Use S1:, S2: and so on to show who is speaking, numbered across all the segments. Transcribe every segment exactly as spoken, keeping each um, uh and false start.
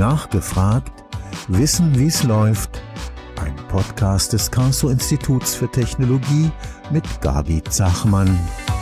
S1: Nachgefragt, Wissen, wie es läuft. Ein Podcast des Karlsruhe-Instituts für Technologie mit Gabi Zachmann.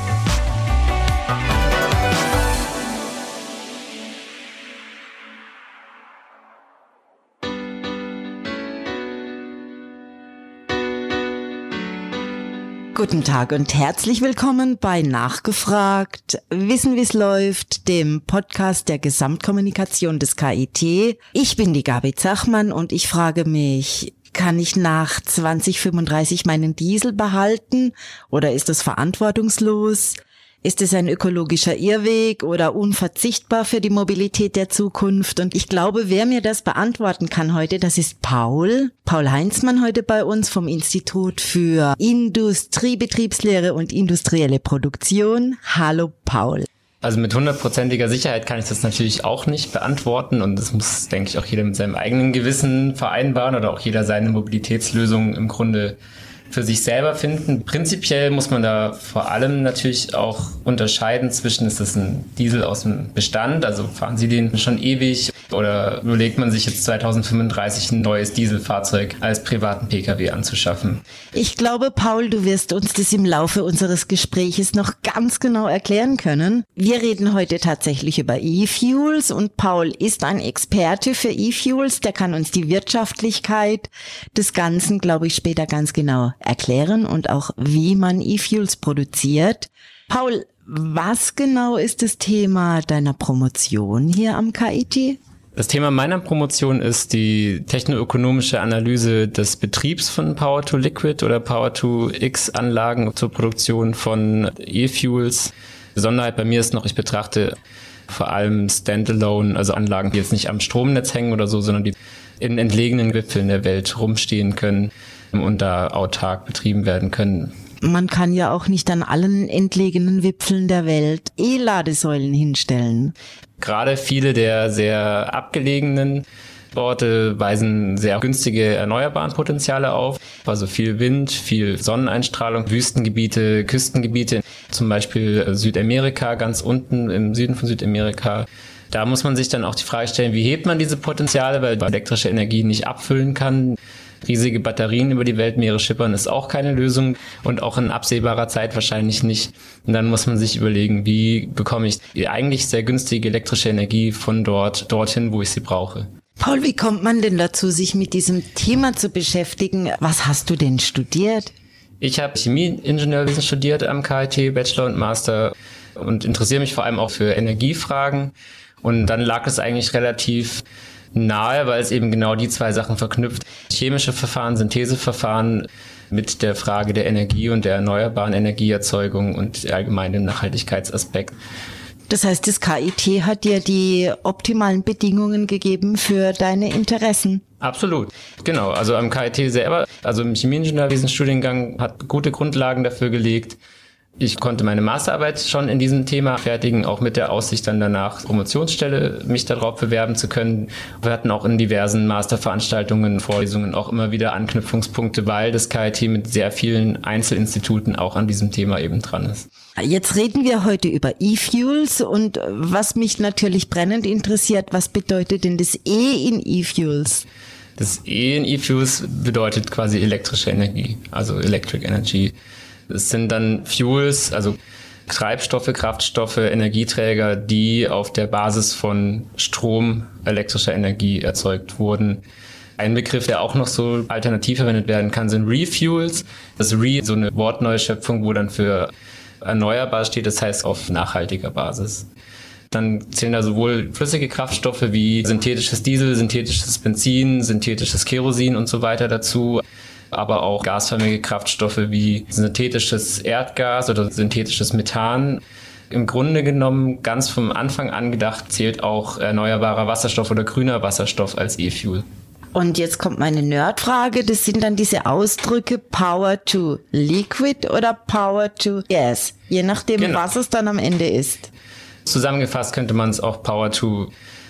S2: Guten Tag und herzlich willkommen bei Nachgefragt, Wissen, wie es läuft, dem Podcast der Gesamtkommunikation des K I T. Ich bin die Gabi Zachmann und ich frage mich, kann ich nach zwanzig fünfunddreißig meinen Diesel behalten oder ist das verantwortungslos? Ist es ein ökologischer Irrweg oder unverzichtbar für die Mobilität der Zukunft? Und ich glaube, wer mir das beantworten kann heute, das ist Paul. Paul Heinzmann heute bei uns vom Institut für Industriebetriebslehre und industrielle Produktion. Hallo Paul.
S3: Also mit hundertprozentiger Sicherheit kann ich das natürlich auch nicht beantworten und das muss, denke ich, auch jeder mit seinem eigenen Gewissen vereinbaren oder auch jeder seine Mobilitätslösung im Grunde für sich selber finden. Prinzipiell muss man da vor allem natürlich auch unterscheiden zwischen, ist das ein Diesel aus dem Bestand, also fahren Sie den schon ewig oder überlegt man sich jetzt zweitausendfünfunddreißig ein neues Dieselfahrzeug als privaten Pkw anzuschaffen?
S2: Ich glaube, Paul, du wirst uns das im Laufe unseres Gespräches noch ganz genau erklären können. Wir reden heute tatsächlich über E-Fuels und Paul ist ein Experte für E-Fuels, der kann uns die Wirtschaftlichkeit des Ganzen, glaube ich, später ganz genau erklären und auch, wie man E-Fuels produziert. Paul, was genau ist das Thema deiner Promotion hier am K I T?
S3: Das Thema meiner Promotion ist die technoökonomische Analyse des Betriebs von Power-to-Liquid oder Power-to-X-Anlagen zur Produktion von E-Fuels. Besonderheit bei mir ist noch, ich betrachte vor allem Standalone, also Anlagen, die jetzt nicht am Stromnetz hängen oder so, sondern die in entlegenen Wipfeln der Welt rumstehen können und da autark betrieben werden können.
S2: Man kann ja auch nicht an allen entlegenen Wipfeln der Welt E-Ladesäulen hinstellen.
S3: Gerade viele der sehr abgelegenen Orte weisen sehr günstige erneuerbaren Potenziale auf. Also viel Wind, viel Sonneneinstrahlung, Wüstengebiete, Küstengebiete, zum Beispiel Südamerika, ganz unten im Süden von Südamerika. Da muss man sich dann auch die Frage stellen, wie hebt man diese Potenziale, weil man elektrische Energie nicht abfüllen kann. Riesige Batterien über die Weltmeere schippern ist auch keine Lösung und auch in absehbarer Zeit wahrscheinlich nicht. Und dann muss man sich überlegen, wie bekomme ich die eigentlich sehr günstige elektrische Energie von dort dorthin, wo ich sie brauche.
S2: Paul, wie kommt man denn dazu, sich mit diesem Thema zu beschäftigen? Was hast du denn studiert?
S3: Ich habe Chemieingenieurwesen studiert am K I T, Bachelor und Master und interessiere mich vor allem auch für Energiefragen. Und dann lag es eigentlich relativ nahe, weil es eben genau die zwei Sachen verknüpft. Chemische Verfahren, Syntheseverfahren mit der Frage der Energie und der erneuerbaren Energieerzeugung und allgemein dem Nachhaltigkeitsaspekt.
S2: Das heißt, das K I T hat dir die optimalen Bedingungen gegeben für deine Interessen?
S3: Absolut, genau. Also am K I T selber, also im Chemieingenieurwesen-Studiengang hat gute Grundlagen dafür gelegt. Ich konnte meine Masterarbeit schon in diesem Thema fertigen, auch mit der Aussicht dann danach Promotionsstelle mich darauf bewerben zu können. Wir hatten auch in diversen Masterveranstaltungen, Vorlesungen auch immer wieder Anknüpfungspunkte, weil das K I T mit sehr vielen Einzelinstituten auch an diesem Thema eben dran ist.
S2: Jetzt reden wir heute über E-Fuels und was mich natürlich brennend interessiert, was bedeutet denn das E in E-Fuels?
S3: Das E in E-Fuels bedeutet quasi elektrische Energie, also Electric Energy. Es sind dann Fuels, also Treibstoffe, Kraftstoffe, Energieträger, die auf der Basis von Strom, elektrischer Energie erzeugt wurden. Ein Begriff, der auch noch so alternativ verwendet werden kann, sind Refuels. Das Re, so eine Wortneuschöpfung, wo dann für erneuerbar steht, das heißt auf nachhaltiger Basis. Dann zählen da sowohl flüssige Kraftstoffe wie synthetisches Diesel, synthetisches Benzin, synthetisches Kerosin und so weiter dazu, aber auch gasförmige Kraftstoffe wie synthetisches Erdgas oder synthetisches Methan. Im Grunde genommen, ganz vom Anfang an gedacht, zählt auch erneuerbarer Wasserstoff oder grüner Wasserstoff als E-Fuel.
S2: Und jetzt kommt meine Nerdfrage, das sind dann diese Ausdrücke Power to Liquid oder Power to Gas, je nachdem, genau, was es dann am Ende ist.
S3: Zusammengefasst könnte man es auch Power to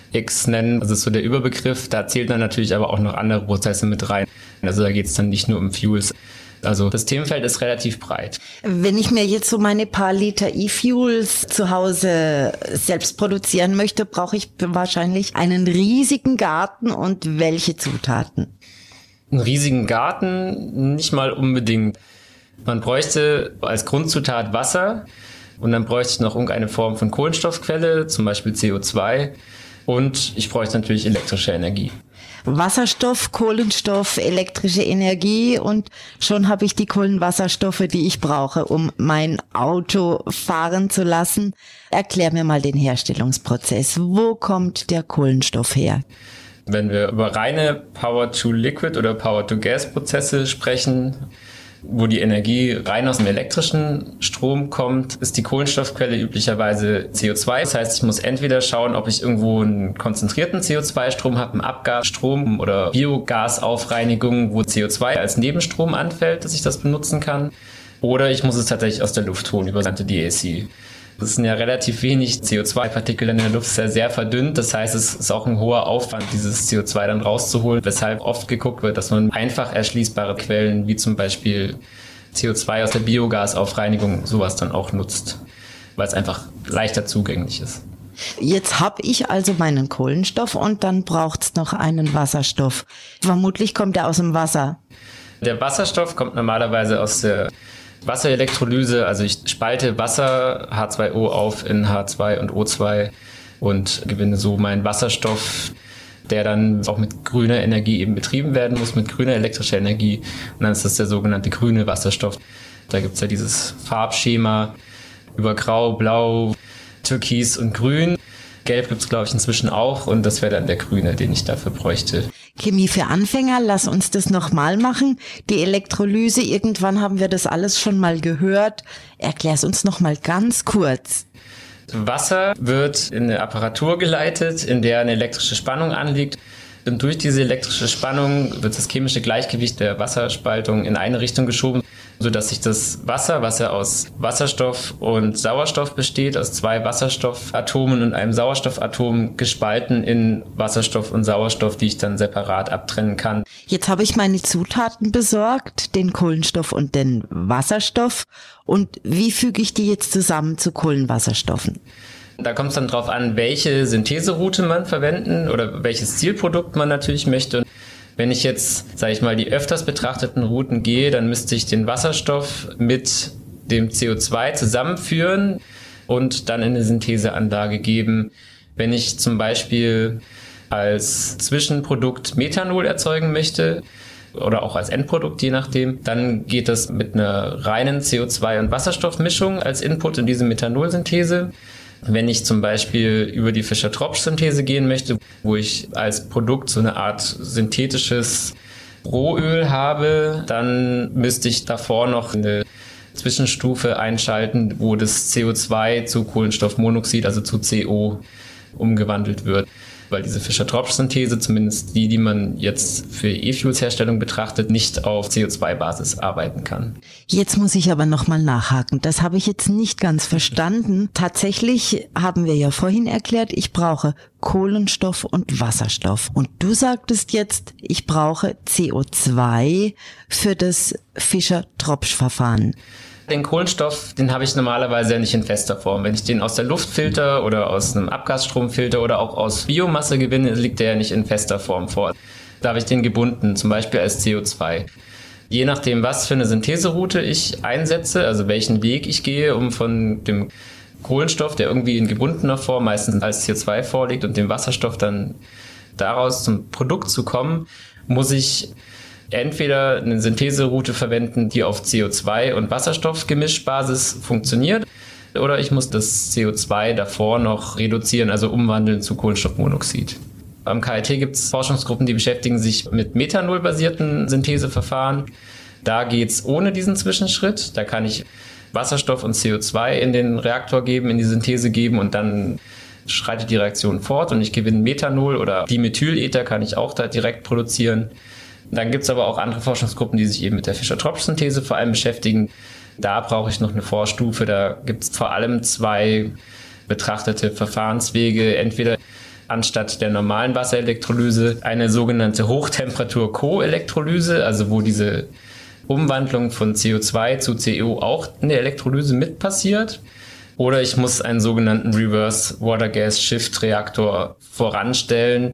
S3: X nennen, das ist so der Überbegriff, da zählt dann natürlich aber auch noch andere Prozesse mit rein. Also da geht es dann nicht nur um Fuels. Also das Themenfeld ist relativ breit.
S2: Wenn ich mir jetzt so meine paar Liter E-Fuels zu Hause selbst produzieren möchte, brauche ich wahrscheinlich einen riesigen Garten und welche Zutaten?
S3: Einen riesigen Garten nicht mal unbedingt. Man bräuchte als Grundzutat Wasser und dann bräuchte ich noch irgendeine Form von Kohlenstoffquelle, zum Beispiel C O zwei, und ich bräuchte natürlich elektrische Energie.
S2: Wasserstoff, Kohlenstoff, elektrische Energie und schon habe ich die Kohlenwasserstoffe, die ich brauche, um mein Auto fahren zu lassen. Erklär mir mal den Herstellungsprozess. Wo kommt der Kohlenstoff her?
S3: Wenn wir über reine Power-to-Liquid oder Power-to-Gas-Prozesse sprechen, wo die Energie rein aus dem elektrischen Strom kommt, ist die Kohlenstoffquelle üblicherweise C O zwei. Das heißt, ich muss entweder schauen, ob ich irgendwo einen konzentrierten C O zwei Strom habe, einen Abgasstrom oder Biogasaufreinigung, wo C O zwei als Nebenstrom anfällt, dass ich das benutzen kann. Oder ich muss es tatsächlich aus der Luft holen über D A C. Das sind ja relativ wenig C O zwei Partikel in der Luft, ist ja sehr verdünnt. Das heißt, es ist auch ein hoher Aufwand, dieses C O zwei dann rauszuholen, weshalb oft geguckt wird, dass man einfach erschließbare Quellen wie zum Beispiel C O zwei aus der Biogasaufreinigung sowas dann auch nutzt, weil es einfach leichter zugänglich ist.
S2: Jetzt habe ich also meinen Kohlenstoff und dann braucht's noch einen Wasserstoff. Vermutlich kommt er aus dem Wasser.
S3: Der Wasserstoff kommt normalerweise aus der Wasserelektrolyse, also ich spalte Wasser H zwei O auf in H zwei und O zwei und gewinne so meinen Wasserstoff, der dann auch mit grüner Energie eben betrieben werden muss, mit grüner elektrischer Energie. Und dann ist das der sogenannte grüne Wasserstoff. Da gibt's ja dieses Farbschema über Grau, Blau, Türkis und Grün. Gelb gibt's glaube ich inzwischen auch und das wäre dann der grüne, den ich dafür bräuchte.
S2: Chemie für Anfänger, lass uns das nochmal machen. Die Elektrolyse, irgendwann haben wir das alles schon mal gehört. Erklär's uns nochmal ganz kurz.
S3: Wasser wird in eine Apparatur geleitet, in der eine elektrische Spannung anliegt. Und durch diese elektrische Spannung wird das chemische Gleichgewicht der Wasserspaltung in eine Richtung geschoben, sodass sich das Wasser, was ja aus Wasserstoff und Sauerstoff besteht, aus zwei Wasserstoffatomen und einem Sauerstoffatom gespalten in Wasserstoff und Sauerstoff, die ich dann separat abtrennen kann.
S2: Jetzt habe ich meine Zutaten besorgt, den Kohlenstoff und den Wasserstoff. Und wie füge ich die jetzt zusammen zu Kohlenwasserstoffen?
S3: Da kommt es dann drauf an, welche Syntheseroute man verwenden oder welches Zielprodukt man natürlich möchte. Wenn ich jetzt, sage ich mal, die öfters betrachteten Routen gehe, dann müsste ich den Wasserstoff mit dem C O zwei zusammenführen und dann in eine Syntheseanlage geben. Wenn ich zum Beispiel als Zwischenprodukt Methanol erzeugen möchte oder auch als Endprodukt, je nachdem, dann geht das mit einer reinen C O zwei- und Wasserstoffmischung als Input in diese Methanolsynthese. Wenn ich zum Beispiel über die Fischer-Tropsch-Synthese gehen möchte, wo ich als Produkt so eine Art synthetisches Rohöl habe, dann müsste ich davor noch eine Zwischenstufe einschalten, wo das C O zwei zu Kohlenstoffmonoxid, also zu C O, umgewandelt wird. Weil diese Fischer-Tropsch-Synthese, zumindest die, die man jetzt für E-Fuels-Herstellung betrachtet, nicht auf C O zwei Basis arbeiten kann.
S2: Jetzt muss ich aber nochmal nachhaken. Das habe ich jetzt nicht ganz verstanden. Tatsächlich haben wir ja vorhin erklärt, ich brauche Kohlenstoff und Wasserstoff. Und du sagtest jetzt, ich brauche C O zwei für das Fischer-Tropsch-Verfahren.
S3: Den Kohlenstoff, den habe ich normalerweise ja nicht in fester Form. Wenn ich den aus der Luft filter oder aus einem Abgasstromfilter oder auch aus Biomasse gewinne, liegt der ja nicht in fester Form vor. Da habe ich den gebunden, zum Beispiel als C O zwei. Je nachdem, was für eine Syntheseroute ich einsetze, also welchen Weg ich gehe, um von dem Kohlenstoff, der irgendwie in gebundener Form meistens als C O zwei vorliegt, und dem Wasserstoff dann daraus zum Produkt zu kommen, muss ich entweder eine Syntheseroute verwenden, die auf C O zwei- und Wasserstoffgemischbasis funktioniert, oder ich muss das C O zwei davor noch reduzieren, also umwandeln zu Kohlenstoffmonoxid. Am K I T gibt es Forschungsgruppen, die beschäftigen sich mit methanolbasierten Syntheseverfahren. Da geht's ohne diesen Zwischenschritt. Da kann ich Wasserstoff und C O zwei in den Reaktor geben, in die Synthese geben, und dann schreitet die Reaktion fort und ich gewinne Methanol oder Dimethylether kann ich auch da direkt produzieren. Dann gibt es aber auch andere Forschungsgruppen, die sich eben mit der Fischer-Tropsch-Synthese vor allem beschäftigen. Da brauche ich noch eine Vorstufe. Da gibt es vor allem zwei betrachtete Verfahrenswege. Entweder anstatt der normalen Wasserelektrolyse eine sogenannte Hochtemperatur-Co-Elektrolyse, also wo diese Umwandlung von C O zwei zu C O auch in der Elektrolyse mit passiert. Oder ich muss einen sogenannten Reverse Water Gas Shift Reaktor voranstellen,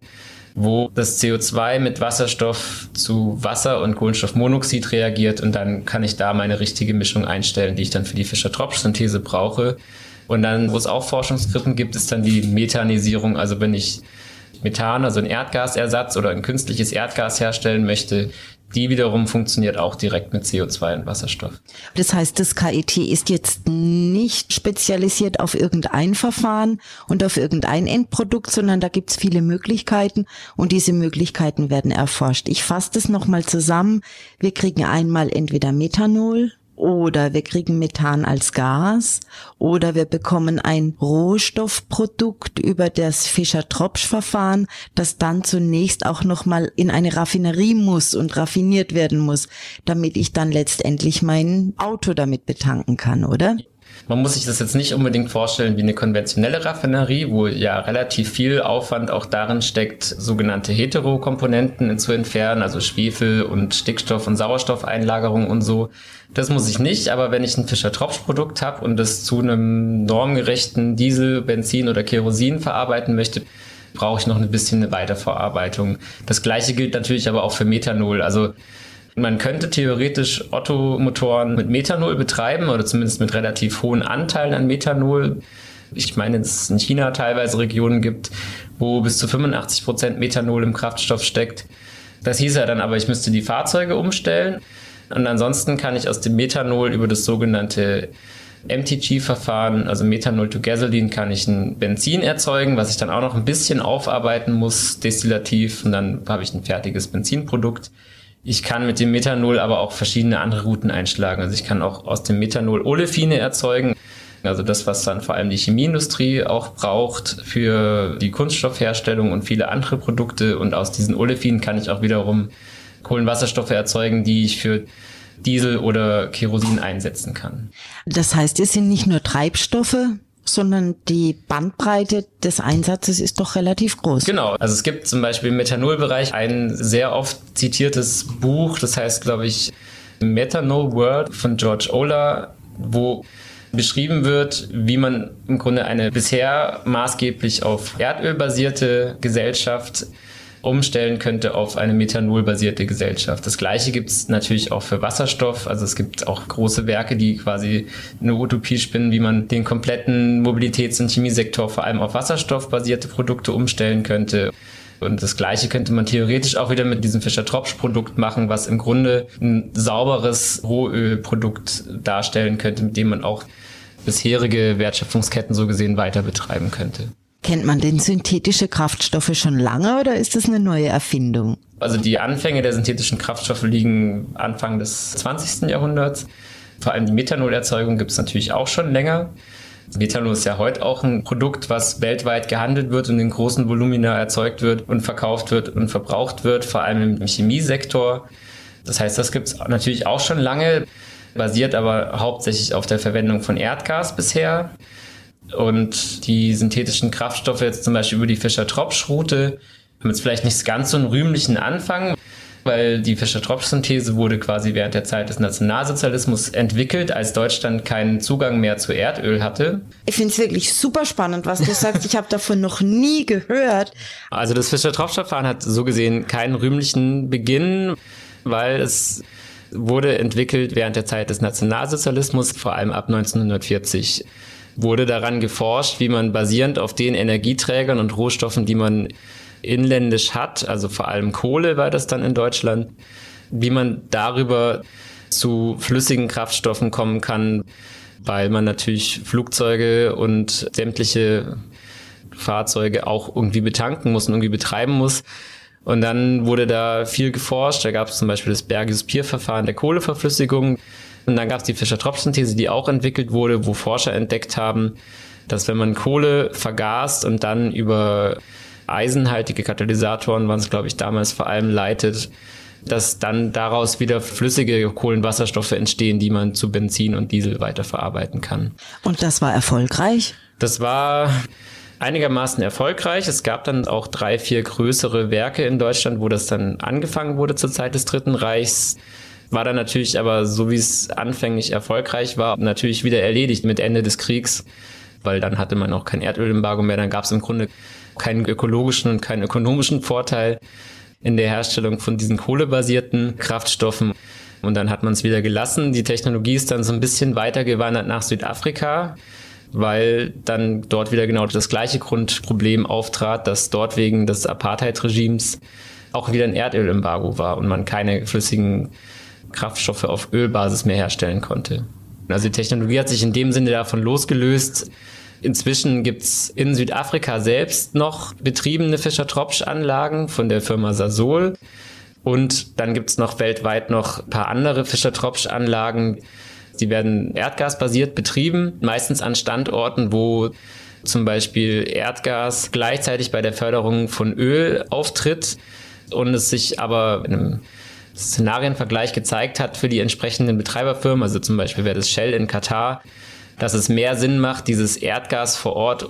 S3: wo das C O zwei mit Wasserstoff zu Wasser und Kohlenstoffmonoxid reagiert und dann kann ich da meine richtige Mischung einstellen, die ich dann für die Fischer-Tropsch-Synthese brauche. Und dann, wo es auch Forschungsgruppen gibt, ist dann die Methanisierung. Also wenn ich Methan, also einen Erdgasersatz oder ein künstliches Erdgas herstellen möchte, die wiederum funktioniert auch direkt mit C O zwei und Wasserstoff.
S2: Das heißt, das K I T ist jetzt nicht spezialisiert auf irgendein Verfahren und auf irgendein Endprodukt, sondern da gibt's viele Möglichkeiten und diese Möglichkeiten werden erforscht. Ich fasse das nochmal zusammen. Wir kriegen einmal entweder Methanol, oder wir kriegen Methan als Gas oder wir bekommen ein Rohstoffprodukt über das Fischer-Tropsch-Verfahren, das dann zunächst auch nochmal in eine Raffinerie muss und raffiniert werden muss, damit ich dann letztendlich mein Auto damit betanken kann, oder?
S3: Man muss sich das jetzt nicht unbedingt vorstellen wie eine konventionelle Raffinerie, wo ja relativ viel Aufwand auch darin steckt, sogenannte Heterokomponenten zu entfernen, also Schwefel und Stickstoff- und Sauerstoffeinlagerung und so. Das muss ich nicht, aber wenn ich ein Fischer-Tropsch-Produkt habe und das zu einem normgerechten Diesel, Benzin oder Kerosin verarbeiten möchte, brauche ich noch ein bisschen eine Weiterverarbeitung. Das Gleiche gilt natürlich aber auch für Methanol. Also man könnte theoretisch Ottomotoren mit Methanol betreiben oder zumindest mit relativ hohen Anteilen an Methanol. Ich meine, dass es in China teilweise Regionen gibt, wo bis zu fünfundachtzig Prozent Methanol im Kraftstoff steckt. Das hieß ja dann aber, ich müsste die Fahrzeuge umstellen. Und ansonsten kann ich aus dem Methanol über das sogenannte M T G-Verfahren, also Methanol to Gasoline, kann ich ein Benzin erzeugen, was ich dann auch noch ein bisschen aufarbeiten muss, destillativ. Und dann habe ich ein fertiges Benzinprodukt. Ich kann mit dem Methanol aber auch verschiedene andere Routen einschlagen. Also ich kann auch aus dem Methanol Olefine erzeugen. Also das, was dann vor allem die Chemieindustrie auch braucht für die Kunststoffherstellung und viele andere Produkte. Und aus diesen Olefinen kann ich auch wiederum Kohlenwasserstoffe erzeugen, die ich für Diesel oder Kerosin einsetzen kann.
S2: Das heißt, es sind nicht nur Treibstoffe, sondern die Bandbreite des Einsatzes ist doch relativ groß.
S3: Genau, also es gibt zum Beispiel im Methanolbereich ein sehr oft zitiertes Buch, das heißt, glaube ich, Methanol World von George Olah, wo beschrieben wird, wie man im Grunde eine bisher maßgeblich auf Erdöl basierte Gesellschaft umstellen könnte auf eine methanolbasierte Gesellschaft. Das Gleiche gibt es natürlich auch für Wasserstoff. Also es gibt auch große Werke, die quasi eine Utopie spinnen, wie man den kompletten Mobilitäts- und Chemiesektor vor allem auf wasserstoffbasierte Produkte umstellen könnte. Und das Gleiche könnte man theoretisch auch wieder mit diesem Fischer-Tropsch-Produkt machen, was im Grunde ein sauberes Rohölprodukt darstellen könnte, mit dem man auch bisherige Wertschöpfungsketten so gesehen weiter betreiben könnte.
S2: Kennt man denn synthetische Kraftstoffe schon lange oder ist das eine neue Erfindung?
S3: Also die Anfänge der synthetischen Kraftstoffe liegen Anfang des zwanzigsten Jahrhunderts. Vor allem die Methanolerzeugung gibt es natürlich auch schon länger. Methanol ist ja heute auch ein Produkt, was weltweit gehandelt wird und in großen Volumina erzeugt wird und verkauft wird und verbraucht wird, vor allem im Chemiesektor. Das heißt, das gibt es natürlich auch schon lange, basiert aber hauptsächlich auf der Verwendung von Erdgas bisher. Und die synthetischen Kraftstoffe jetzt zum Beispiel über die Fischer-Tropsch-Route haben jetzt vielleicht nicht ganz so einen rühmlichen Anfang, weil die Fischer-Tropsch-Synthese wurde quasi während der Zeit des Nationalsozialismus entwickelt, als Deutschland keinen Zugang mehr zu Erdöl hatte.
S2: Ich finde es wirklich super spannend, was du sagst. Ich habe davon noch nie gehört.
S3: Also das Fischer-Tropsch-Verfahren hat so gesehen keinen rühmlichen Beginn, weil es wurde entwickelt während der Zeit des Nationalsozialismus, vor allem ab neunzehnhundertvierzig. Wurde daran geforscht, wie man basierend auf den Energieträgern und Rohstoffen, die man inländisch hat, also vor allem Kohle war das dann in Deutschland, wie man darüber zu flüssigen Kraftstoffen kommen kann, weil man natürlich Flugzeuge und sämtliche Fahrzeuge auch irgendwie betanken muss und irgendwie betreiben muss. Und dann wurde da viel geforscht. Da gab es zum Beispiel das Bergius-Pier-Verfahren der Kohleverflüssigung. Und dann gab es die Fischer-Tropsch-Synthese, die auch entwickelt wurde, wo Forscher entdeckt haben, dass wenn man Kohle vergast und dann über eisenhaltige Katalysatoren, waren es glaube ich damals vor allem, leitet, dass dann daraus wieder flüssige Kohlenwasserstoffe entstehen, die man zu Benzin und Diesel weiterverarbeiten kann.
S2: Und das war erfolgreich?
S3: Das war einigermaßen erfolgreich. Es gab dann auch drei, vier größere Werke in Deutschland, wo das dann angefangen wurde zur Zeit des Dritten Reichs. War dann natürlich aber, so wie es anfänglich erfolgreich war, natürlich wieder erledigt mit Ende des Kriegs, weil dann hatte man auch kein Erdölembargo mehr, dann gab es im Grunde keinen ökologischen und keinen ökonomischen Vorteil in der Herstellung von diesen kohlebasierten Kraftstoffen. Und dann hat man es wieder gelassen. Die Technologie ist dann so ein bisschen weitergewandert nach Südafrika, weil dann dort wieder genau das gleiche Grundproblem auftrat, dass dort wegen des Apartheid-Regimes auch wieder ein Erdölembargo war und man keine flüssigen Kraftstoffe auf Ölbasis mehr herstellen konnte. Also die Technologie hat sich in dem Sinne davon losgelöst. Inzwischen gibt's in Südafrika selbst noch betriebene Fischer-Tropsch-Anlagen von der Firma Sasol. Und dann gibt's noch weltweit noch ein paar andere Fischer-Tropsch-Anlagen. Die werden erdgasbasiert betrieben, meistens an Standorten, wo zum Beispiel Erdgas gleichzeitig bei der Förderung von Öl auftritt und es sich aber in einem Szenarienvergleich gezeigt hat für die entsprechenden Betreiberfirmen, also zum Beispiel wäre das Shell in Katar, dass es mehr Sinn macht, dieses Erdgas vor Ort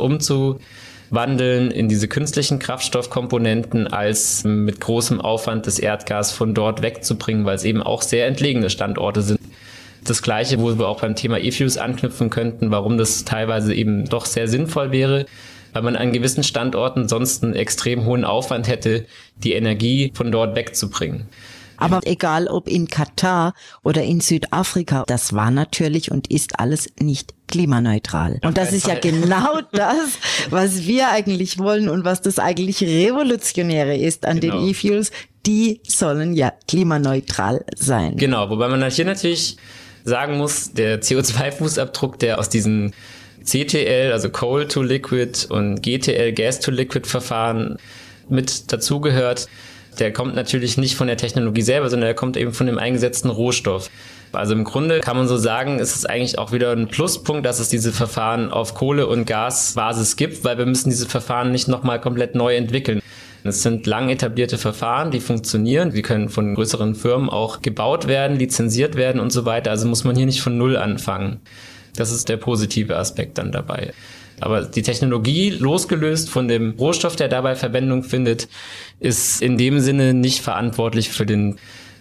S3: umzuwandeln in diese künstlichen Kraftstoffkomponenten, als mit großem Aufwand das Erdgas von dort wegzubringen, weil es eben auch sehr entlegene Standorte sind. Das Gleiche, wo wir auch beim Thema E-Fuels anknüpfen könnten, warum das teilweise eben doch sehr sinnvoll wäre, weil man an gewissen Standorten sonst einen extrem hohen Aufwand hätte, die Energie von dort wegzubringen.
S2: Aber egal ob in Katar oder in Südafrika, das war natürlich und ist alles nicht klimaneutral. Und das ist ja genau das, was wir eigentlich wollen und was das eigentlich Revolutionäre ist an genau. den E-Fuels. Die sollen ja klimaneutral sein.
S3: Genau, wobei man hier natürlich sagen muss, der C O zwei Fußabdruck, der aus diesen C T L, also Coal to Liquid und G T L, Gas to Liquid Verfahren mit dazugehört, der kommt natürlich nicht von der Technologie selber, sondern der kommt eben von dem eingesetzten Rohstoff. Also im Grunde kann man so sagen, ist es eigentlich auch wieder ein Pluspunkt, dass es diese Verfahren auf Kohle- und Gasbasis gibt, weil wir müssen diese Verfahren nicht nochmal komplett neu entwickeln. Es sind lang etablierte Verfahren, die funktionieren. Die können von größeren Firmen auch gebaut werden, lizenziert werden und so weiter. Also muss man hier nicht von Null anfangen. Das ist der positive Aspekt dann dabei. Aber die Technologie, losgelöst von dem Rohstoff, der dabei Verwendung findet, ist in dem Sinne nicht verantwortlich für den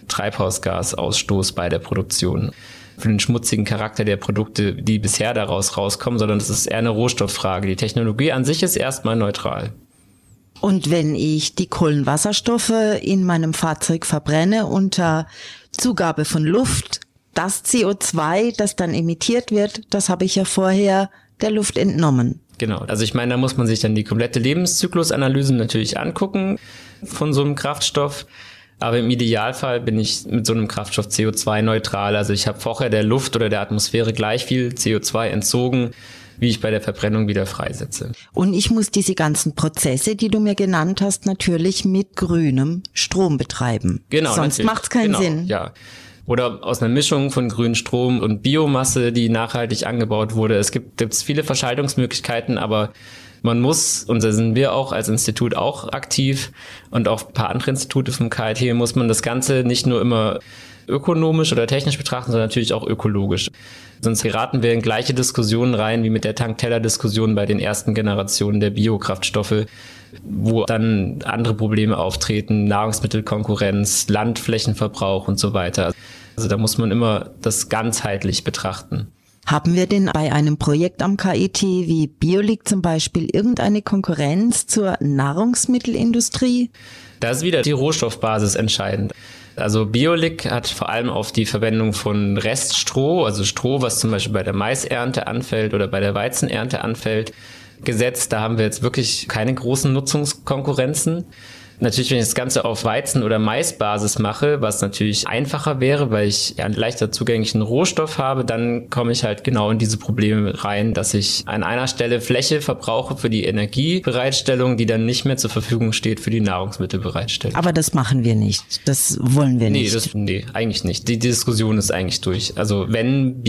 S3: Treibhausgasausstoß bei der Produktion, für den schmutzigen Charakter der Produkte, die bisher daraus rauskommen, sondern es ist eher eine Rohstofffrage. Die Technologie an sich ist erstmal neutral.
S2: Und wenn ich die Kohlenwasserstoffe in meinem Fahrzeug verbrenne unter Zugabe von Luft, das C O zwei, das dann emittiert wird, das habe ich ja vorher der Luft entnommen.
S3: Genau, also ich meine, da muss man sich dann die komplette Lebenszyklusanalyse natürlich angucken von so einem Kraftstoff. Aber im Idealfall bin ich mit so einem Kraftstoff C O zwei neutral. Also ich habe vorher der Luft oder der Atmosphäre gleich viel C O zwei entzogen, wie ich bei der Verbrennung wieder freisetze.
S2: Und ich muss diese ganzen Prozesse, die du mir genannt hast, natürlich mit grünem Strom betreiben.
S3: Genau,
S2: sonst macht es keinen
S3: genau,
S2: Sinn.
S3: Ja. Oder aus einer Mischung von grünem Strom und Biomasse, die nachhaltig angebaut wurde. Es gibt gibt's viele Verschaltungsmöglichkeiten, aber man muss, und da sind wir auch als Institut auch aktiv und auch ein paar andere Institute vom K I T, muss man das Ganze nicht nur immer ökonomisch oder technisch betrachten, sondern natürlich auch ökologisch. Sonst geraten wir in gleiche Diskussionen rein wie mit der Tank-Teller-Diskussion bei den ersten Generationen der Biokraftstoffe, wo dann andere Probleme auftreten, Nahrungsmittelkonkurrenz, Landflächenverbrauch und so weiter. Also da muss man immer das ganzheitlich betrachten.
S2: Haben wir denn bei einem Projekt am K I T wie Biolik zum Beispiel irgendeine Konkurrenz zur Nahrungsmittelindustrie?
S3: Da ist wieder die Rohstoffbasis entscheidend. Also Biolik hat vor allem auf die Verwendung von Reststroh, also Stroh, was zum Beispiel bei der Maisernte anfällt oder bei der Weizenernte anfällt, gesetzt. Da haben wir jetzt wirklich keine großen Nutzungskonkurrenzen. Natürlich, wenn ich das Ganze auf Weizen- oder Maisbasis mache, was natürlich einfacher wäre, weil ich einen leichter zugänglichen Rohstoff habe, dann komme ich halt genau in diese Probleme rein, dass ich an einer Stelle Fläche verbrauche für die Energiebereitstellung, die dann nicht mehr zur Verfügung steht für die Nahrungsmittelbereitstellung.
S2: Aber das machen wir nicht. Das wollen wir
S3: nee,
S2: nicht.
S3: Das, nee, eigentlich nicht. Die Diskussion ist eigentlich durch. Also wenn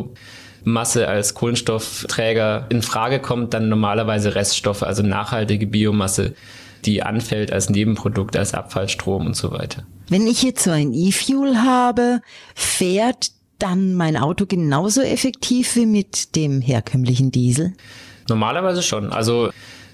S3: Biomasse als Kohlenstoffträger in Frage kommt, dann normalerweise Reststoffe, also nachhaltige Biomasse, die anfällt als Nebenprodukt, als Abfallstrom und so weiter.
S2: Wenn ich jetzt so ein E-Fuel habe, fährt dann mein Auto genauso effektiv wie mit dem herkömmlichen Diesel?
S3: Normalerweise schon. Also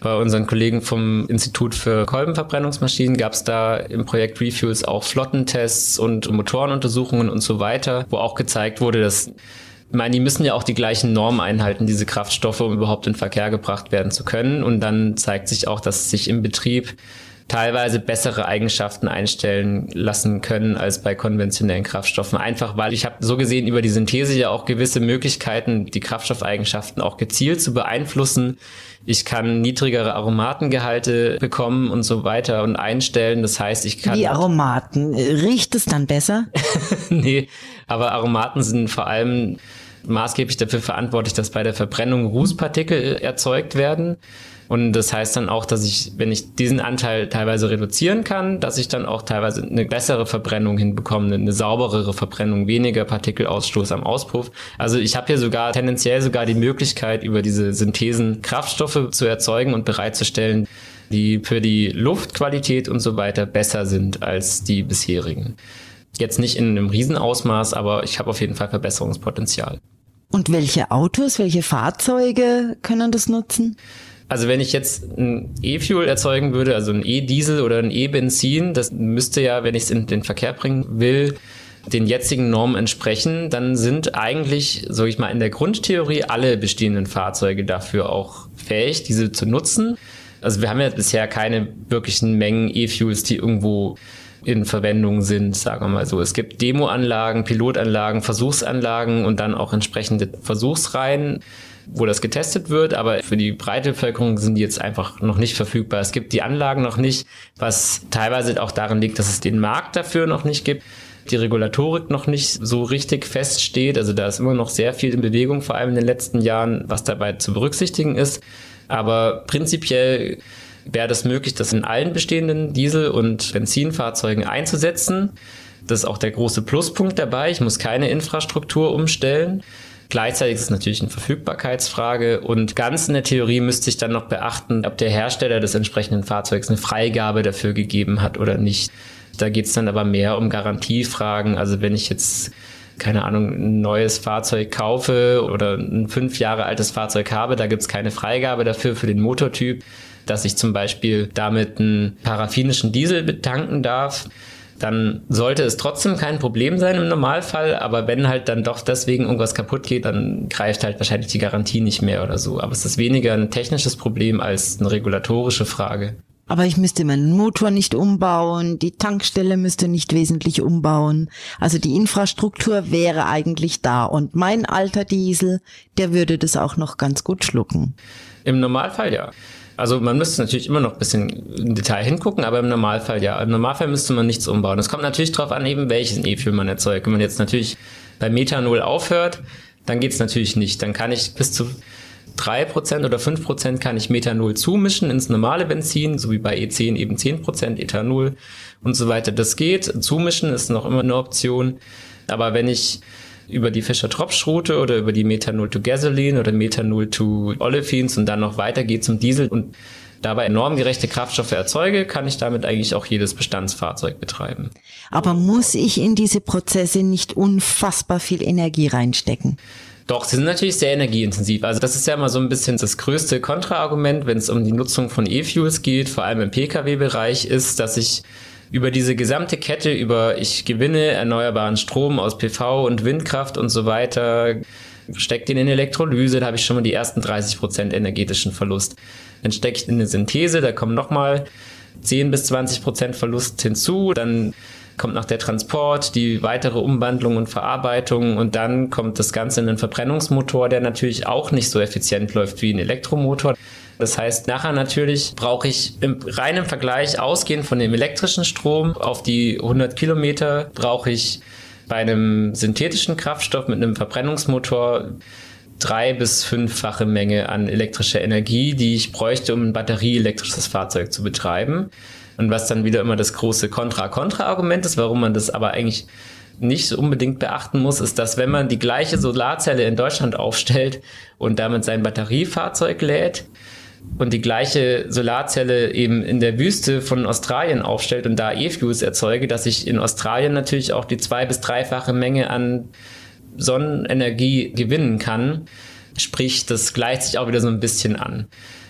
S3: Bei unseren Kollegen vom Institut für Kolbenverbrennungsmaschinen gab es da im Projekt ReFuels auch Flottentests und Motorenuntersuchungen und so weiter, wo auch gezeigt wurde, dass, ich meine, die müssen ja auch die gleichen Normen einhalten, diese Kraftstoffe, um überhaupt in Verkehr gebracht werden zu können. Und dann zeigt sich auch, dass sich im Betrieb teilweise bessere Eigenschaften einstellen lassen können als bei konventionellen Kraftstoffen. Einfach weil ich habe so gesehen über die Synthese ja auch gewisse Möglichkeiten, die Kraftstoffeigenschaften auch gezielt zu beeinflussen. Ich kann niedrigere Aromatengehalte bekommen und so weiter und einstellen. Das heißt, ich kann...
S2: Die Aromaten, riecht es dann besser?
S3: Nee, aber Aromaten sind vor allem maßgeblich dafür verantwortlich, dass bei der Verbrennung Rußpartikel erzeugt werden. Und das heißt dann auch, dass ich, wenn ich diesen Anteil teilweise reduzieren kann, dass ich dann auch teilweise eine bessere Verbrennung hinbekomme, eine sauberere Verbrennung, weniger Partikelausstoß am Auspuff. Also ich habe hier sogar tendenziell sogar die Möglichkeit, über diese Synthesen Kraftstoffe zu erzeugen und bereitzustellen, die für die Luftqualität und so weiter besser sind als die bisherigen. Jetzt nicht in einem Riesenausmaß, aber ich habe auf jeden Fall Verbesserungspotenzial.
S2: Und welche Autos, welche Fahrzeuge können das nutzen?
S3: Also wenn ich jetzt ein E-Fuel erzeugen würde, also ein E-Diesel oder ein E-Benzin, das müsste ja, wenn ich es in den Verkehr bringen will, den jetzigen Normen entsprechen, dann sind eigentlich, sage ich mal, in der Grundtheorie alle bestehenden Fahrzeuge dafür auch fähig, diese zu nutzen. Also wir haben ja bisher keine wirklichen Mengen E-Fuels, die irgendwo in Verwendung sind, sagen wir mal so. Es gibt Demoanlagen, Pilotanlagen, Versuchsanlagen und dann auch entsprechende Versuchsreihen, wo das getestet wird, aber für die breite Bevölkerung sind die jetzt einfach noch nicht verfügbar. Es gibt die Anlagen noch nicht, was teilweise auch daran liegt, dass es den Markt dafür noch nicht gibt, die Regulatorik noch nicht so richtig feststeht. Also da ist immer noch sehr viel in Bewegung, vor allem in den letzten Jahren, was dabei zu berücksichtigen ist. Aber prinzipiell wäre das möglich, das in allen bestehenden Diesel- und Benzinfahrzeugen einzusetzen. Das ist auch der große Pluspunkt dabei. Ich muss keine Infrastruktur umstellen. Gleichzeitig ist es natürlich eine Verfügbarkeitsfrage und ganz in der Theorie müsste ich dann noch beachten, ob der Hersteller des entsprechenden Fahrzeugs eine Freigabe dafür gegeben hat oder nicht. Da geht es dann aber mehr um Garantiefragen. Also wenn ich jetzt, keine Ahnung, ein neues Fahrzeug kaufe oder ein fünf Jahre altes Fahrzeug habe, da gibt es keine Freigabe dafür für den Motortyp, dass ich zum Beispiel damit einen paraffinischen Diesel betanken darf. Dann sollte es trotzdem kein Problem sein im Normalfall, aber wenn halt dann doch deswegen irgendwas kaputt geht, dann greift halt wahrscheinlich die Garantie nicht mehr oder so. Aber es ist weniger ein technisches Problem als eine regulatorische Frage.
S2: Aber ich müsste meinen Motor nicht umbauen, die Tankstelle müsste nicht wesentlich umbauen. Also die Infrastruktur wäre eigentlich da und mein alter Diesel, der würde das auch noch ganz gut schlucken.
S3: Im Normalfall ja. Also man müsste natürlich immer noch ein bisschen im Detail hingucken, aber im Normalfall ja. Im Normalfall müsste man nichts umbauen. Es kommt natürlich darauf an, eben welchen E-Fuel man erzeugt. Wenn man jetzt natürlich bei Methanol aufhört, dann geht's natürlich nicht. Dann kann ich bis zu drei Prozent oder fünf Prozent kann ich Methanol zumischen ins normale Benzin, so wie bei E zehn eben zehn Prozent Ethanol und so weiter. Das geht. Zumischen ist noch immer eine Option. Aber wenn ich über die Fischer-Tropsch-Route oder über die Methanol-to-Gasoline oder Methanol-to-Olefins und dann noch weitergeht zum Diesel und dabei normgerechte Kraftstoffe erzeuge, kann ich damit eigentlich auch jedes Bestandsfahrzeug betreiben.
S2: Aber muss ich in diese Prozesse nicht unfassbar viel Energie reinstecken?
S3: Doch, sie sind natürlich sehr energieintensiv. Also das ist ja immer so ein bisschen das größte Kontraargument, wenn es um die Nutzung von E-Fuels geht, vor allem im Pkw-Bereich, ist, dass ich über diese gesamte Kette, über ich gewinne erneuerbaren Strom aus P V und Windkraft und so weiter, stecke den in Elektrolyse, da habe ich schon mal die ersten dreißig Prozent energetischen Verlust. Dann stecke ich in eine Synthese, da kommen nochmal zehn bis zwanzig Prozent Verlust hinzu, dann kommt noch der Transport, die weitere Umwandlung und Verarbeitung und dann kommt das Ganze in einen Verbrennungsmotor, der natürlich auch nicht so effizient läuft wie ein Elektromotor. Das heißt, nachher natürlich brauche ich im reinen Vergleich, ausgehend von dem elektrischen Strom auf die hundert Kilometer, brauche ich bei einem synthetischen Kraftstoff mit einem Verbrennungsmotor drei- bis fünffache Menge an elektrischer Energie, die ich bräuchte, um ein batterieelektrisches Fahrzeug zu betreiben. Und was dann wieder immer das große Kontra-Kontra-Argument ist, warum man das aber eigentlich nicht unbedingt beachten muss, ist, dass wenn man die gleiche Solarzelle in Deutschland aufstellt und damit sein Batteriefahrzeug lädt, und die gleiche Solarzelle eben in der Wüste von Australien aufstellt und da E-Fuels erzeuge, dass ich in Australien natürlich auch die zwei- bis dreifache Menge an Sonnenenergie gewinnen kann. Sprich, das gleicht sich auch wieder so ein bisschen an.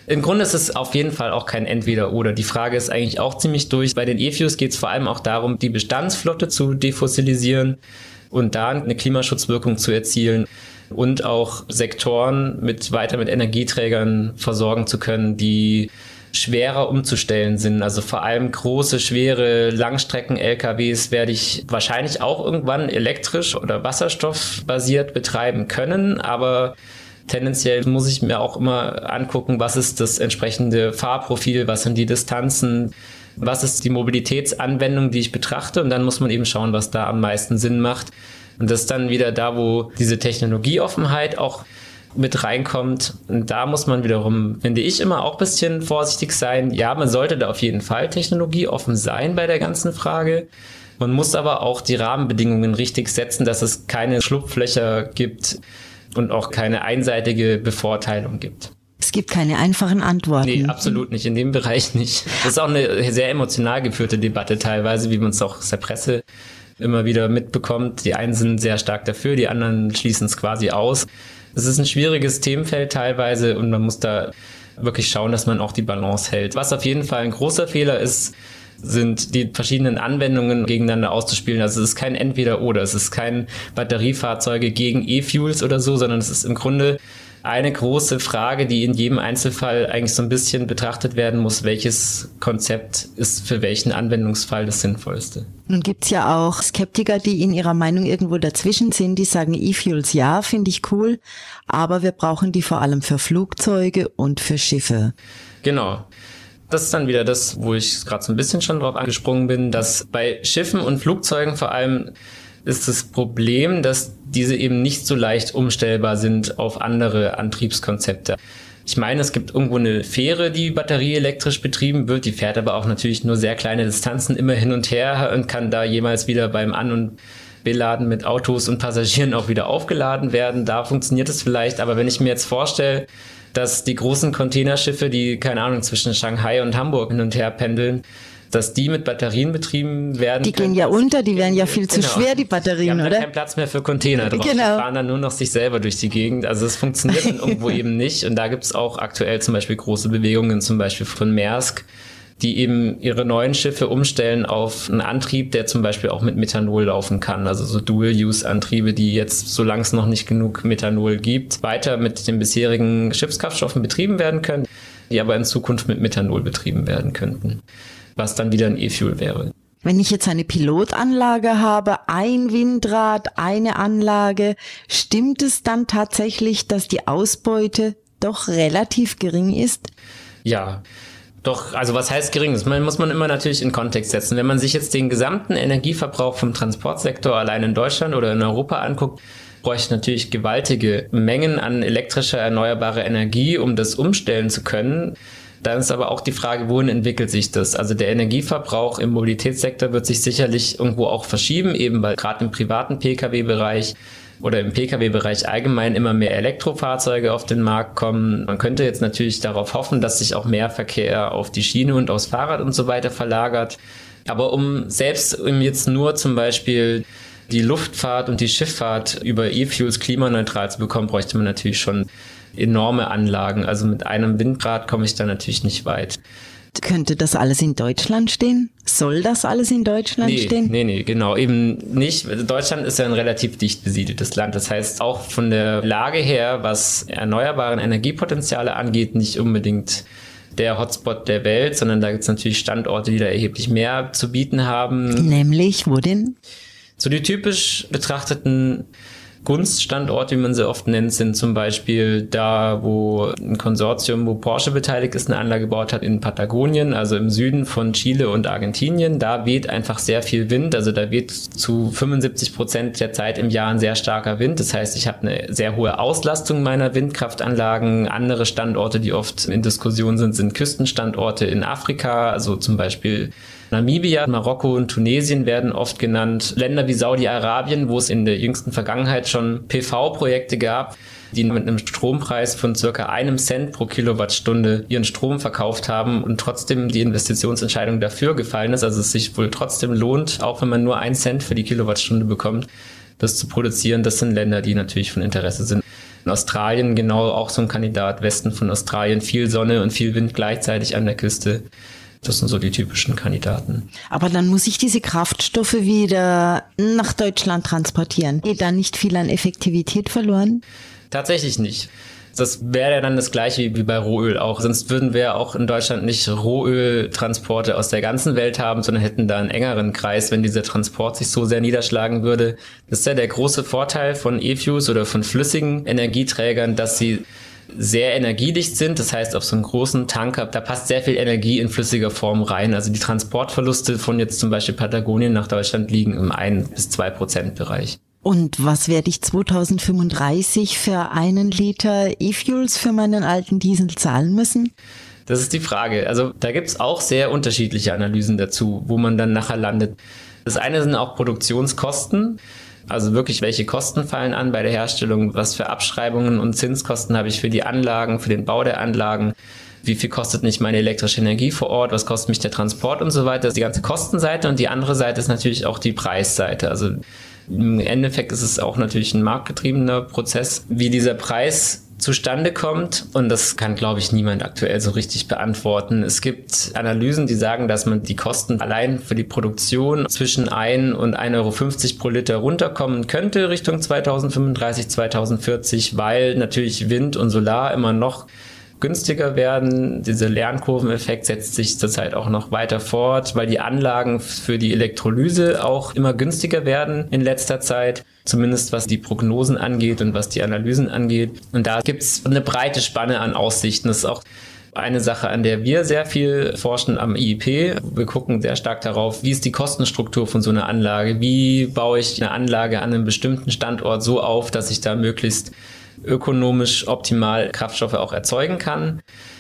S3: Im Grunde ist es auf jeden Fall auch kein Entweder-Oder. Die Frage ist eigentlich auch ziemlich durch. Bei den E-Fuels geht es vor allem auch darum, die Bestandsflotte zu defossilisieren und da eine Klimaschutzwirkung zu erzielen und auch Sektoren mit weiter mit Energieträgern versorgen zu können, die schwerer umzustellen sind. Also vor allem große, schwere Langstrecken-L K Ws werde ich wahrscheinlich auch irgendwann elektrisch oder wasserstoffbasiert betreiben können, aber tendenziell muss ich mir auch immer angucken, was ist das entsprechende Fahrprofil, was sind die Distanzen, was ist die Mobilitätsanwendung, die ich betrachte, und dann muss man eben schauen, was da am meisten Sinn macht. Und das ist dann wieder da, wo diese Technologieoffenheit auch mit reinkommt. Und da muss man wiederum, finde ich, immer auch ein bisschen vorsichtig sein. Ja, man sollte da auf jeden Fall technologieoffen sein bei der ganzen Frage. Man muss aber auch die Rahmenbedingungen richtig setzen, dass es keine Schlupflöcher gibt und auch keine einseitige Bevorteilung gibt.
S2: Es gibt keine einfachen Antworten.
S3: Nee, absolut nicht. In dem Bereich nicht. Das ist auch eine sehr emotional geführte Debatte teilweise, wie man es auch aus der Presse immer wieder mitbekommt. Die einen sind sehr stark dafür, die anderen schließen es quasi aus. Es ist ein schwieriges Themenfeld teilweise und man muss da wirklich schauen, dass man auch die Balance hält. Was auf jeden Fall ein großer Fehler ist, sind die verschiedenen Anwendungen gegeneinander auszuspielen. Also es ist kein Entweder-Oder, es ist kein Batteriefahrzeuge gegen E-Fuels oder so, sondern es ist im Grunde eine große Frage, die in jedem Einzelfall eigentlich so ein bisschen betrachtet werden muss, welches Konzept ist für welchen Anwendungsfall das sinnvollste.
S2: Nun gibt's ja auch Skeptiker, die in ihrer Meinung irgendwo dazwischen sind, die sagen, E-Fuels ja, finde ich cool, aber wir brauchen die vor allem für Flugzeuge und für Schiffe.
S3: Genau. Das ist dann wieder das, wo ich gerade so ein bisschen schon drauf angesprungen bin, dass bei Schiffen und Flugzeugen vor allem ist das Problem, dass diese eben nicht so leicht umstellbar sind auf andere Antriebskonzepte. Ich meine, es gibt irgendwo eine Fähre, die batterieelektrisch betrieben wird, die fährt aber auch natürlich nur sehr kleine Distanzen immer hin und her und kann da jemals wieder beim An- und Beladen mit Autos und Passagieren auch wieder aufgeladen werden. Da funktioniert es vielleicht, aber wenn ich mir jetzt vorstelle, dass die großen Containerschiffe, die, keine Ahnung, zwischen Shanghai und Hamburg hin und her pendeln, dass die mit Batterien betrieben werden.
S2: Die gehen ja unter, die werden ja viel zu
S3: genau.
S2: schwer, die Batterien,
S3: die haben
S2: oder?
S3: Keinen Platz mehr für Container drauf.
S2: Genau.
S3: Die fahren dann nur noch sich selber durch die Gegend. Also es funktioniert dann irgendwo eben nicht. Und da gibt es auch aktuell zum Beispiel große Bewegungen, zum Beispiel von Maersk, die eben ihre neuen Schiffe umstellen auf einen Antrieb, der zum Beispiel auch mit Methanol laufen kann. Also so Dual-Use-Antriebe, die jetzt, solange es noch nicht genug Methanol gibt, weiter mit den bisherigen Schiffskraftstoffen betrieben werden können, die aber in Zukunft mit Methanol betrieben werden könnten, was dann wieder ein E-Fuel wäre.
S2: Wenn ich jetzt eine Pilotanlage habe, ein Windrad, eine Anlage, stimmt es dann tatsächlich, dass die Ausbeute doch relativ gering ist?
S3: Ja, doch, also was heißt gering? Das muss man immer natürlich in Kontext setzen. Wenn man sich jetzt den gesamten Energieverbrauch vom Transportsektor allein in Deutschland oder in Europa anguckt, bräuchte natürlich gewaltige Mengen an elektrischer erneuerbarer Energie, um das umstellen zu können. Dann ist aber auch die Frage, wohin entwickelt sich das? Also der Energieverbrauch im Mobilitätssektor wird sich sicherlich irgendwo auch verschieben, eben weil gerade im privaten P K W-Bereich oder im P K W-Bereich allgemein immer mehr Elektrofahrzeuge auf den Markt kommen. Man könnte jetzt natürlich darauf hoffen, dass sich auch mehr Verkehr auf die Schiene und aufs Fahrrad und so weiter verlagert. Aber um selbst um jetzt nur zum Beispiel die Luftfahrt und die Schifffahrt über E-Fuels klimaneutral zu bekommen, bräuchte man natürlich schon enorme Anlagen. Also mit einem Windrad komme ich da natürlich nicht weit.
S2: Könnte das alles in Deutschland stehen? Soll das alles in Deutschland
S3: nee,
S2: stehen?
S3: Nee, nee, genau, eben nicht. Deutschland ist ja ein relativ dicht besiedeltes Land. Das heißt, auch von der Lage her, was erneuerbaren Energiepotenziale angeht, nicht unbedingt der Hotspot der Welt, sondern da gibt es natürlich Standorte, die da erheblich mehr zu bieten haben.
S2: Nämlich, wo denn?
S3: So die typisch betrachteten Gunststandorte, wie man sie oft nennt, sind zum Beispiel da, wo ein Konsortium, wo Porsche beteiligt ist, eine Anlage gebaut hat in Patagonien, also im Süden von Chile und Argentinien. Da weht einfach sehr viel Wind, also da weht zu fünfundsiebzig Prozent der Zeit im Jahr ein sehr starker Wind. Das heißt, ich habe eine sehr hohe Auslastung meiner Windkraftanlagen. Andere Standorte, die oft in Diskussion sind, sind Küstenstandorte in Afrika, also zum Beispiel Namibia, Marokko und Tunesien werden oft genannt. Länder wie Saudi-Arabien, wo es in der jüngsten Vergangenheit schon P V-Projekte gab, die mit einem Strompreis von circa einem Cent pro Kilowattstunde ihren Strom verkauft haben und trotzdem die Investitionsentscheidung dafür gefallen ist. Also es sich wohl trotzdem lohnt, auch wenn man nur einen Cent für die Kilowattstunde bekommt, das zu produzieren. Das sind Länder, die natürlich von Interesse sind. In Australien genau auch so ein Kandidat, Westen von Australien, viel Sonne und viel Wind gleichzeitig an der Küste. Das sind so die typischen Kandidaten.
S2: Aber dann muss ich diese Kraftstoffe wieder nach Deutschland transportieren. Geht da nicht viel an Effektivität verloren?
S3: Tatsächlich nicht. Das wäre ja dann das Gleiche wie bei Rohöl auch. Sonst würden wir auch in Deutschland nicht Rohöltransporte aus der ganzen Welt haben, sondern hätten da einen engeren Kreis, wenn dieser Transport sich so sehr niederschlagen würde. Das ist ja der große Vorteil von E-Fuels oder von flüssigen Energieträgern, dass sie sehr energiedicht sind. Das heißt, auf so einem großen Tanker, da passt sehr viel Energie in flüssiger Form rein. Also die Transportverluste von jetzt zum Beispiel Patagonien nach Deutschland liegen im ein bis zwei Prozent Bereich.
S2: Und was werde ich zweitausendfünfunddreißig für einen Liter E-Fuels für meinen alten Diesel zahlen müssen?
S3: Das ist die Frage. Also da gibt es auch sehr unterschiedliche Analysen dazu, wo man dann nachher landet. Das eine sind auch Produktionskosten. Also wirklich, welche Kosten fallen an bei der Herstellung? Was für Abschreibungen und Zinskosten habe ich für die Anlagen, für den Bau der Anlagen? Wie viel kostet mich meine elektrische Energie vor Ort? Was kostet mich der Transport und so weiter? Das ist die ganze Kostenseite und die andere Seite ist natürlich auch die Preisseite. Also im Endeffekt ist es auch natürlich ein marktgetriebener Prozess, wie dieser Preis zustande kommt. Und das kann, glaube ich, niemand aktuell so richtig beantworten. Es gibt Analysen, die sagen, dass man die Kosten allein für die Produktion zwischen ein und ein Euro fünfzig pro Liter runterkommen könnte Richtung zweitausendfünfunddreißig, zweitausendvierzig, weil natürlich Wind und Solar immer noch günstiger werden. Dieser Lernkurveneffekt setzt sich zurzeit auch noch weiter fort, weil die Anlagen für die Elektrolyse auch immer günstiger werden in letzter Zeit, zumindest was die Prognosen angeht und was die Analysen angeht. Und da gibt es eine breite Spanne an Aussichten. Das ist auch eine Sache, an der wir sehr viel forschen am I I P. Wir gucken sehr stark darauf, wie ist die Kostenstruktur von so einer Anlage? Wie baue ich eine Anlage an einem bestimmten Standort so auf, dass ich da möglichst ökonomisch optimal Kraftstoffe auch erzeugen kann.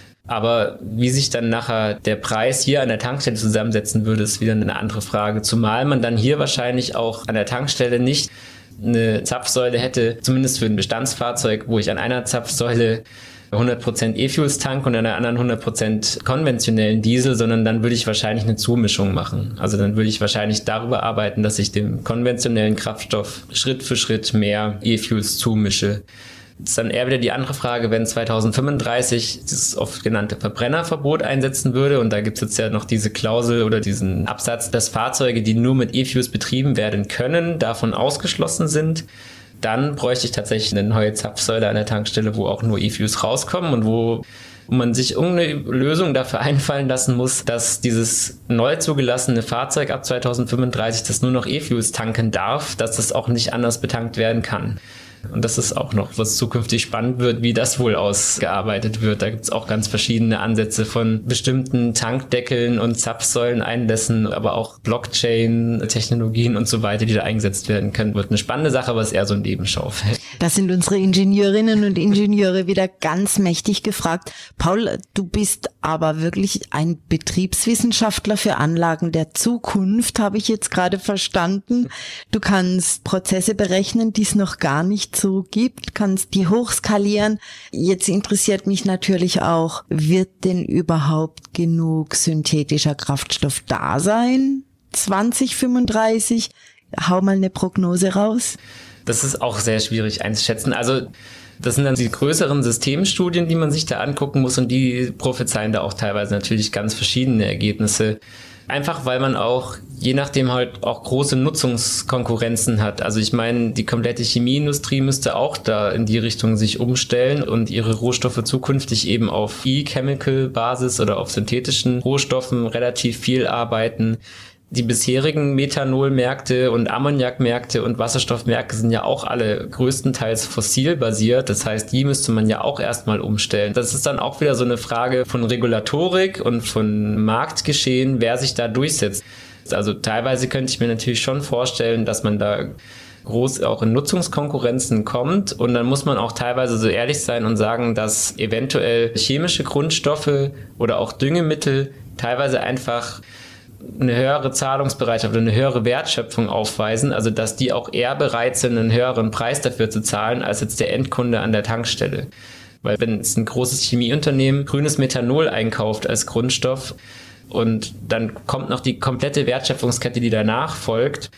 S3: Aber wie sich dann nachher der Preis hier an der Tankstelle zusammensetzen würde, ist wieder eine andere Frage. Zumal man dann hier wahrscheinlich auch an der Tankstelle nicht eine Zapfsäule hätte, zumindest für ein Bestandsfahrzeug, wo ich an einer Zapfsäule hundert Prozent E-Fuels tank und an der anderen hundert Prozent konventionellen Diesel, sondern dann würde ich wahrscheinlich eine Zumischung machen. Also dann würde ich wahrscheinlich darüber arbeiten, dass ich dem konventionellen Kraftstoff Schritt für Schritt mehr E-Fuels zumische. Das ist dann eher wieder die andere Frage, wenn zweitausendfünfunddreißig das oft genannte Verbrennerverbot einsetzen würde, und da gibt es jetzt ja noch diese Klausel oder diesen Absatz, dass Fahrzeuge, die nur mit E-Fuels betrieben werden können, davon ausgeschlossen sind. Dann bräuchte ich tatsächlich eine neue Zapfsäule an der Tankstelle, wo auch nur E-Fuels rauskommen und wo man sich irgendeine Lösung dafür einfallen lassen muss, dass dieses neu zugelassene Fahrzeug ab zweitausendfünfunddreißig, das nur noch E-Fuels tanken darf, dass das auch nicht anders betankt werden kann. Und das ist auch noch, was zukünftig spannend wird, wie das wohl ausgearbeitet wird. Da gibt es auch ganz verschiedene Ansätze von bestimmten Tankdeckeln und Zapfsäuleneinlässen, aber auch Blockchain-Technologien und so weiter, die da eingesetzt werden können. Wird eine spannende Sache, aber es ist eher so ein Nebenschaufeld.
S2: Da sind unsere Ingenieurinnen und Ingenieure wieder ganz mächtig gefragt. Paul, du bist aber wirklich ein Betriebswissenschaftler für Anlagen der Zukunft, habe ich jetzt gerade verstanden. Du kannst Prozesse berechnen, die es noch gar nicht so gibt, kannst die hochskalieren. Jetzt interessiert mich natürlich auch, wird denn überhaupt genug synthetischer Kraftstoff da sein? zwanzig fünfunddreißig? Hau mal eine Prognose raus.
S3: Das ist auch sehr schwierig einzuschätzen. Also das sind dann die größeren Systemstudien, die man sich da angucken muss, und die prophezeien da auch teilweise natürlich ganz verschiedene Ergebnisse. Einfach weil man auch, je nachdem halt auch große Nutzungskonkurrenzen hat. Also ich meine, die komplette Chemieindustrie müsste auch da in die Richtung sich umstellen und ihre Rohstoffe zukünftig eben auf E-Chemical-Basis oder auf synthetischen Rohstoffen relativ viel arbeiten. Die bisherigen Methanolmärkte und Ammoniakmärkte und Wasserstoffmärkte sind ja auch alle größtenteils fossilbasiert. Das heißt, die müsste man ja auch erstmal umstellen. Das ist dann auch wieder so eine Frage von Regulatorik und von Marktgeschehen, wer sich da durchsetzt. Also teilweise könnte ich mir natürlich schon vorstellen, dass man da groß auch in Nutzungskonkurrenzen kommt, und dann muss man auch teilweise so ehrlich sein und sagen, dass eventuell chemische Grundstoffe oder auch Düngemittel teilweise einfach eine höhere Zahlungsbereitschaft oder eine höhere Wertschöpfung aufweisen, also dass die auch eher bereit sind, einen höheren Preis dafür zu zahlen, als jetzt der Endkunde an der Tankstelle. Weil wenn jetzt ein großes Chemieunternehmen grünes Methanol einkauft als Grundstoff und dann kommt noch die komplette Wertschöpfungskette, die danach folgt,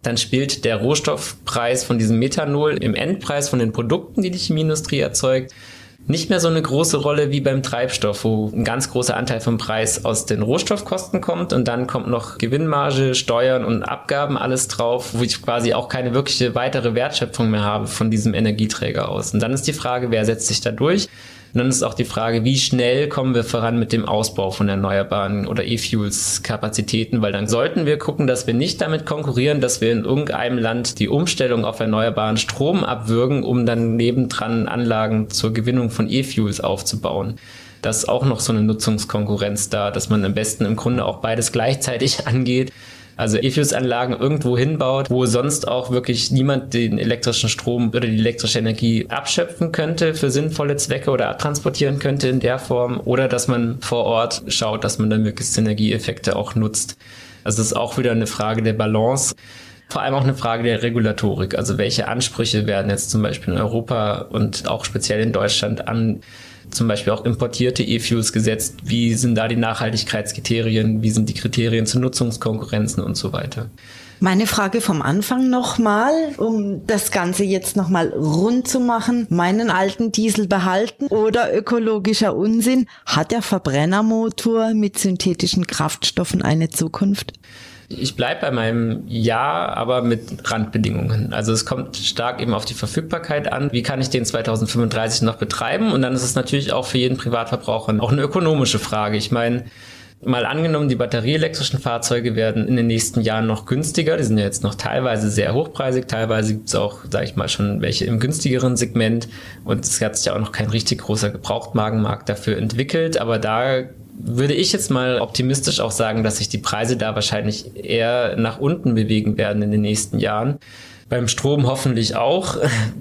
S3: dann spielt der Rohstoffpreis von diesem Methanol im Endpreis von den Produkten, die die Chemieindustrie erzeugt, nicht mehr so eine große Rolle wie beim Treibstoff, wo ein ganz großer Anteil vom Preis aus den Rohstoffkosten kommt und dann kommt noch Gewinnmarge, Steuern und Abgaben alles drauf, wo ich quasi auch keine wirkliche weitere Wertschöpfung mehr habe von diesem Energieträger aus. Und dann ist die Frage, wer setzt sich da durch? Und dann ist auch die Frage, wie schnell kommen wir voran mit dem Ausbau von erneuerbaren oder E-Fuels-Kapazitäten, weil dann sollten wir gucken, dass wir nicht damit konkurrieren, dass wir in irgendeinem Land die Umstellung auf erneuerbaren Strom abwürgen, um dann nebendran Anlagen zur Gewinnung von E-Fuels aufzubauen. Da ist auch noch so eine Nutzungskonkurrenz da, dass man am besten im Grunde auch beides gleichzeitig angeht. Also E-Fuels-Anlagen irgendwo hinbaut, wo sonst auch wirklich niemand den elektrischen Strom oder die elektrische Energie abschöpfen könnte für sinnvolle Zwecke oder abtransportieren könnte in der Form. Oder dass man vor Ort schaut, dass man dann möglichst Synergieeffekte auch nutzt. Also das ist auch wieder eine Frage der Balance. Vor allem auch eine Frage der Regulatorik. Also welche Ansprüche werden jetzt zum Beispiel in Europa und auch speziell in Deutschland an zum Beispiel auch importierte E-Fuels gesetzt? Wie sind da die Nachhaltigkeitskriterien? Wie sind die Kriterien zu Nutzungskonkurrenzen und so weiter?
S2: Meine Frage vom Anfang nochmal, um das Ganze jetzt nochmal rund zu machen. Meinen alten Diesel behalten oder ökologischer Unsinn? Hat der Verbrennermotor mit synthetischen Kraftstoffen eine Zukunft?
S3: Ich bleibe bei meinem Ja, aber mit Randbedingungen. Also es kommt stark eben auf die Verfügbarkeit an. Wie kann ich den zwanzig fünfunddreißig noch betreiben? Und dann ist es natürlich auch für jeden Privatverbraucher auch eine ökonomische Frage. Ich meine, mal angenommen, die batterieelektrischen Fahrzeuge werden in den nächsten Jahren noch günstiger. Die sind ja jetzt noch teilweise sehr hochpreisig. Teilweise gibt es auch, sage ich mal, schon welche im günstigeren Segment. Und es hat sich ja auch noch kein richtig großer Gebrauchtwagenmarkt dafür entwickelt. Aber da würde ich jetzt mal optimistisch auch sagen, dass sich die Preise da wahrscheinlich eher nach unten bewegen werden in den nächsten Jahren. Beim Strom hoffentlich auch.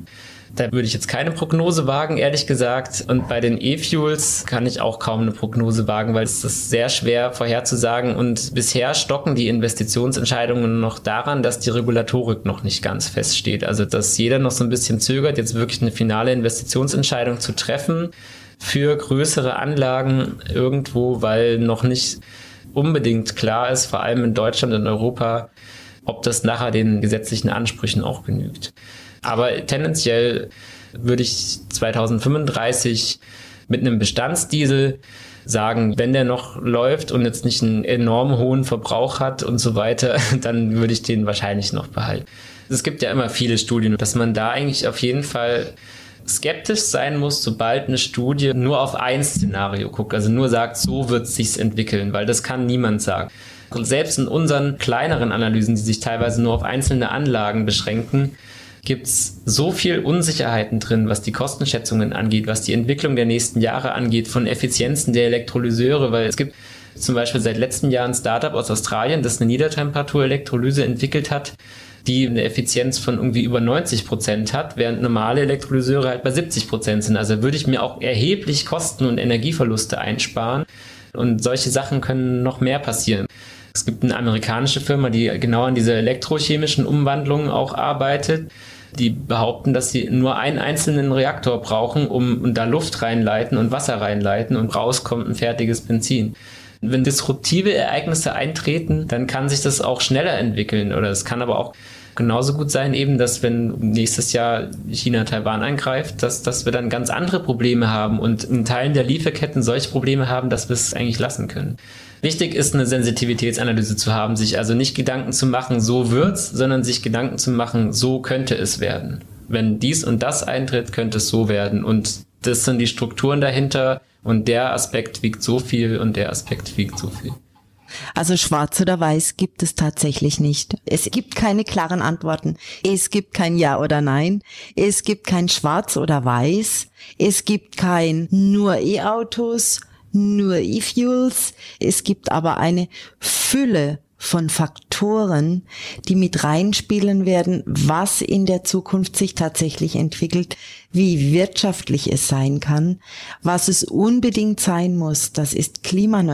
S3: Da würde ich jetzt keine Prognose wagen, ehrlich gesagt. Und bei den E-Fuels kann ich auch kaum eine Prognose wagen, weil es ist sehr schwer vorherzusagen. Und bisher stocken die Investitionsentscheidungen noch daran, dass die Regulatorik noch nicht ganz feststeht. Also dass jeder noch so ein bisschen zögert, jetzt wirklich eine finale Investitionsentscheidung zu treffen für größere Anlagen irgendwo, weil noch nicht unbedingt klar ist, vor allem in Deutschland und Europa, ob das nachher den gesetzlichen Ansprüchen auch genügt. Aber tendenziell würde ich zwanzig fünfunddreißig mit einem Bestandsdiesel sagen, wenn der noch läuft und jetzt nicht einen enorm hohen Verbrauch hat und so weiter, dann würde ich den wahrscheinlich noch behalten. Es gibt ja immer viele Studien, dass man da eigentlich auf jeden Fall skeptisch sein muss, sobald eine Studie nur auf ein Szenario guckt, also nur sagt, so wird es sich entwickeln, weil das kann niemand sagen. Und selbst in unseren kleineren Analysen, die sich teilweise nur auf einzelne Anlagen beschränken, gibt es so viel Unsicherheiten drin, was die Kostenschätzungen angeht, was die Entwicklung der nächsten Jahre angeht, von Effizienzen der Elektrolyseure, weil es gibt zum Beispiel seit letztem Jahr ein Startup aus Australien, das eine Niedertemperatur-Elektrolyse entwickelt hat, die eine Effizienz von irgendwie über neunzig Prozent hat, während normale Elektrolyseure halt bei siebzig Prozent sind. Also würde ich mir auch erheblich Kosten- und Energieverluste einsparen. Und solche Sachen können noch mehr passieren. Es gibt eine amerikanische Firma, die genau an dieser elektrochemischen Umwandlung auch arbeitet. Die behaupten, dass sie nur einen einzelnen Reaktor brauchen, um, um da Luft reinleiten und Wasser reinleiten und rauskommt ein fertiges Benzin. Wenn disruptive Ereignisse eintreten, dann kann sich das auch schneller entwickeln. Oder es kann aber auch genauso gut sein, eben, dass wenn nächstes Jahr China Taiwan angreift, dass, dass wir dann ganz andere Probleme haben und in Teilen der Lieferketten solche Probleme haben, dass wir es eigentlich lassen können. Wichtig ist, eine Sensitivitätsanalyse zu haben, sich also nicht Gedanken zu machen, so wird's, sondern sich Gedanken zu machen, so könnte es werden. Wenn dies und das eintritt, könnte es so werden. Und das sind die Strukturen dahinter. Und der Aspekt wiegt so viel und der Aspekt wiegt so viel.
S2: Also schwarz oder weiß gibt es tatsächlich nicht. Es gibt keine klaren Antworten. Es gibt kein Ja oder Nein. Es gibt kein Schwarz oder Weiß. Es gibt kein nur E-Autos, nur E-Fuels. Es gibt aber eine Fülle von Faktoren, die mit reinspielen werden, was in der Zukunft sich tatsächlich entwickelt, wie wirtschaftlich es sein kann. Was es unbedingt sein muss, das ist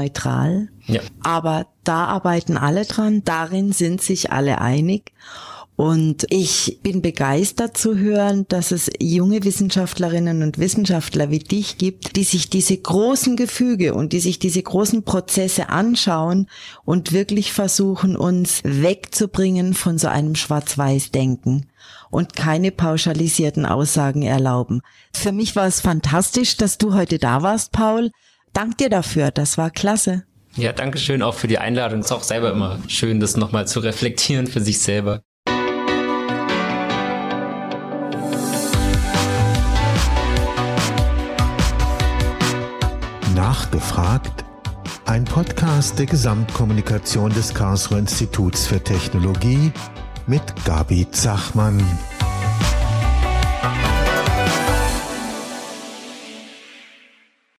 S2: klimaneutral. Ja. Aber da arbeiten alle dran, darin sind sich alle einig. Und ich bin begeistert zu hören, dass es junge Wissenschaftlerinnen und Wissenschaftler wie dich gibt, die sich diese großen Gefüge und die sich diese großen Prozesse anschauen und wirklich versuchen, uns wegzubringen von so einem Schwarz-Weiß-Denken und keine pauschalisierten Aussagen erlauben. Für mich war es fantastisch, dass du heute da warst, Paul. Dank dir dafür, das war klasse.
S3: Ja, danke schön auch für die Einladung. Es ist auch selber immer schön, das nochmal zu reflektieren für sich selber.
S1: Nachgefragt, ein Podcast der Gesamtkommunikation des Karlsruher Instituts für Technologie mit Gabi Zachmann.